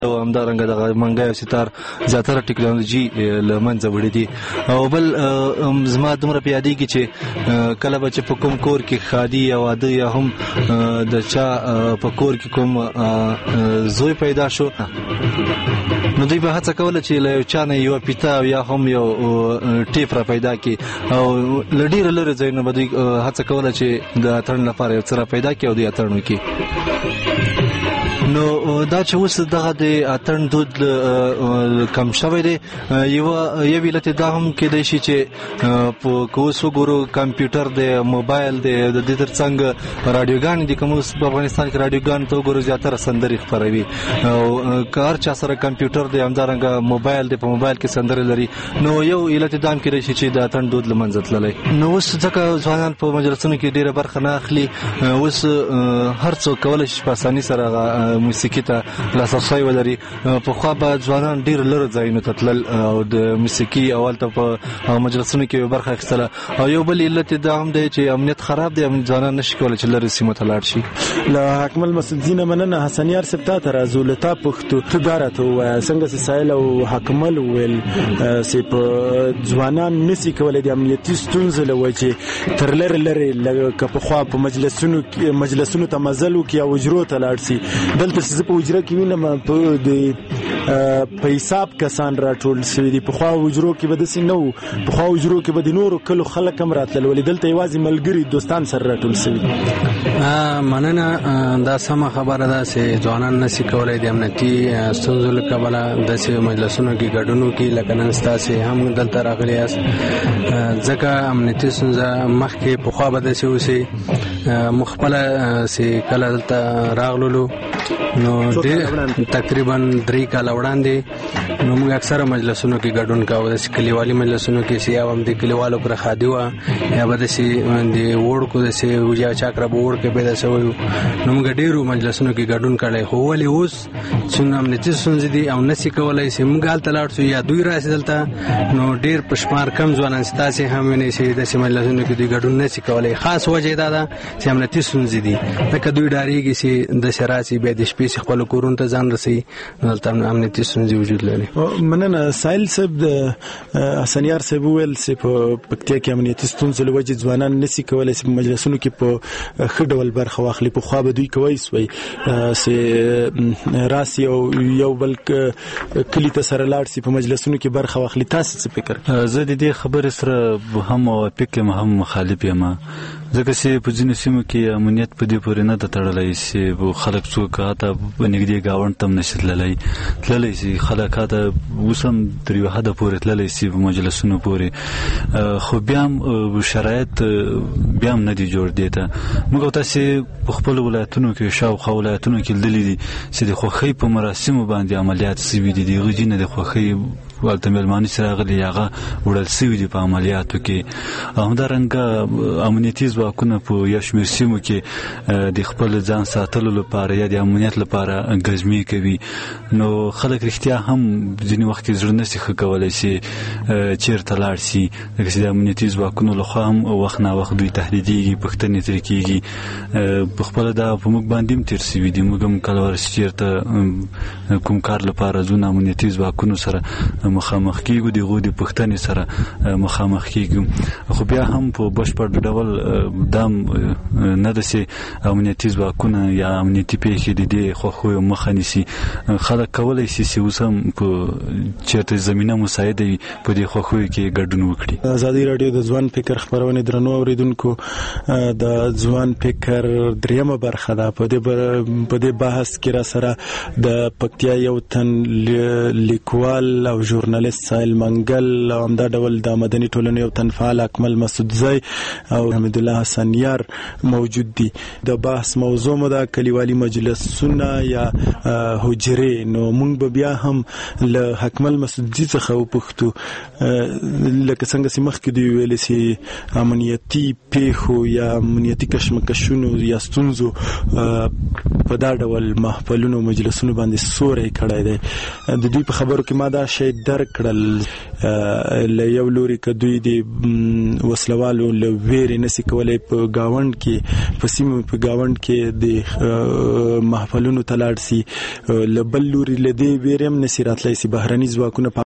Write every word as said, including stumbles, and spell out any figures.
او همدارنګه د منګای او ستار زیاتره ټیکنالوژي له منځه وړي دي. او بل زما دومره په یادېږي چې کله به چې په کوم کور کې ښادي یا واده یا هم د چا په کور کې کوم زوی پیدا شو، نو دوی به هڅه کوله چې له یو چا نه یوه پیته یا هم یو ټیپ را پیدا کړي، او له ډېره لرې ځایونو به دوی هڅه کوله چې د اتڼ لپاره یو څه را پیدا کړي او دوی اتڼ وکړي. نو دا چې اوس دغه د اتڼ دود کم شوی دی، یوه یو علت دا هم کېدای شي چې په که اوس وګورو کمپیوټر دی، موبایل دی، د دې تر څنګ راډیوګانې دي. کوم اوس په افغانستان کې راډیوګانو ته وګورو زیاتره سندرې خپروي، او که هر چا سره کمپیوټر دی همدارنګه موبایل دی، په موبایل کې سندرې لري. نو یو علت دا هم کېدای شي چې د اتڼ دود له منځه تللی. نو اوس ځکه ځوانان په مجلسونو کې ډېره برخه نه اخلي، اوس هر څوک کولی شي په اساني سره موسیقي ته لاسرسی ولري. پخوا به ځوانان ډېر لرې ځایونو ته تلل او د موسیقي او هلته په مجلسونو کې برخه اخیستله. او یو بل علت دا هم دی چې امنیت خراب دی، ځوانان نشي کولی چې لرې سیمو ته لاړ شي. له حکمل مسعودزي نه مننه. حسن یار صاحب تا ته راځو، له تا پوښتو ته دا راته ووایه څنګه چې سایل او حکمل وویل چې په ځوانان نشي کولی د امنیتي ستونزو له وجې تر لرې لرې لکه پخوا په مجلسونو مجلسونو ته مزل وکړي او حجرو ته لاړ شي. دلته چې زه په حجره کې وینم په د په حساب کسان راټول شوي دي. پخوا حجرو کې به داسې نه وو، پخوا حجرو کې به د نورو کلو خلک هم راتلل، ولې دلته یوازې ملګري دوستان سره راټول شوي دي. مننه، دا سمه خبره ده چې ځوانان نشي کولی د امنیتي ستونزو له کبله داسې مجلسونو کې ګډون وکړي لکه نن ستاسې هم دلته راغلي یاست. ځکه امنیتي ستونزه مخکې پخوا به داسې اوسي. موږ خپله چې کله دلته راغللو نو تقریبا درې کاله وړاندې نو موږ اکثره مجلسونو کې ګډون کاوه. داسې کلیوالي مجلسونو کې چې یا هم د کلیوالو پر خادي وه یا به داسې د وړکو داسې یا چاکره به وړ کې به داسې ویو، نو موږ ډېرو مجلسونو کې ګډون کړی. خو ولې اوس څومره امنیتي ستونزې دي او نشي کولی چې موږ هلته لاړ شو یا دوی راشي دلته، نو ډېر په شمار کم ځوانان چې تاسې هم وینئ چې داسې مجلسونو کې دوی ګډون نشي کولی. خاص وجه دا ده چې امنیتي ستونزې دي، ځکه دوی ډارېږي چې داسې راشي بیا د شپې چې خپلو کورونو ته ځان رسوي، نو هلته امنیتي ستونزې وجود لري. مننه. سایل صاحب د حسن یار صاحب وویل چې په پکتیا کې امنیتي ستونزو له وجې ځوانان نشي کولی چې په مجلسونو کې په ښه ډول برخه واخلي. پخوا به دوی کوی سوی چې راسي او یو بل کلي ته سره لاړ شي په مجلسونو کې برخه واخلي. تاسو څه فکر؟ زه د دې خبرې سره هم موافق یم هم مخالف یم، ځکه چې په ځینو سیمو کې امنیت په دې پورې نه ده تړلی چې خلک څوک هاته نږدې ګاونډ ته هم نشي تللی تللی شي خلک هاته اوس هم تر یوه حده پورې تللی شي په مجلسونو پورې. خو بیا هم شرایط بیا هم نه دي جوړ دې ته. موږ او تاسې په خپلو ولایتونو کې شاوخوا ولایتونو کې لیدلي دي چې د خوښۍ په مراسمو باندې عملیات شوي دي. د هغه ځینې د خوښۍ والته مېلمانه چې راغلي هغه وړل شوي دي په عملیاتو کې. همدارنګه امنیتي ځواکونه په یو شمېر سیمو کې د خپل ځان ساتلو لپاره یا د امنیت لپاره ګزمې کوي. نو خلک رښتیا هم ځینې وخت کې زړه نشي ښه کولی چې چېرته لاړ شي، ځکه چې د امنیتي ځواکونو لخوا هم وخت ناوخت دوی تهدیدېږي، پوښتنې ترې کېږي. په خپله دا په موږ باندې هم تېر شوي دي. موږ هم کله ورسې چېرته کوم کار لپاره ځو نو امنیتي ځواکونو سره مخامخ کېږو، د هغوی د پوښتنې سره مخامخ کېږو. خو بیا هم په بشپړ ډول دا نه ده چې امنیتي ځواکونه یا امنیتي پیښې د دې خوښیو مخه نیسي. خلک کولی شي چې اوس هم په چېرته زمینه مساعده وي په دې خوښیو کې ګډون وکړي. ازادي راډیو د ځوان فکر خپرونې درنو اورېدونکو، د ځوان فکر درېیمه برخه ده. په دې په دې بحث کې را سره د پکتیا یو تن لیکوال او ژورنالیست سایل منګل او همدا ډول د مدني ټولنې یو تن فعال اکمل مسعودزی او حمید الله حسن یار موجود دي. د بحث موضوع مو د کلیوالي مجلسونه یا حجرې. نو موږ به بیا هم له اکمل مسعودزی څخه وپوښتو لکه څنګه چې مخکې دوی ویلې چې امنیتي پیښو یا امنیتي کشمکشونو یا ستونزو په دا ډول محفلونو مجلسونو باندې سوری کړی دی. د دوی په خبرو کې ما دا شی درک کړل له یو لوري که دوی د وسلوالو له ویرې نسی کولای په گاوند کې په سیمو په گاوند کې د محفلونو تلاړ سي، له بل لوري له دې ویرې هم نسی راتلی سي بهرني ځواکونه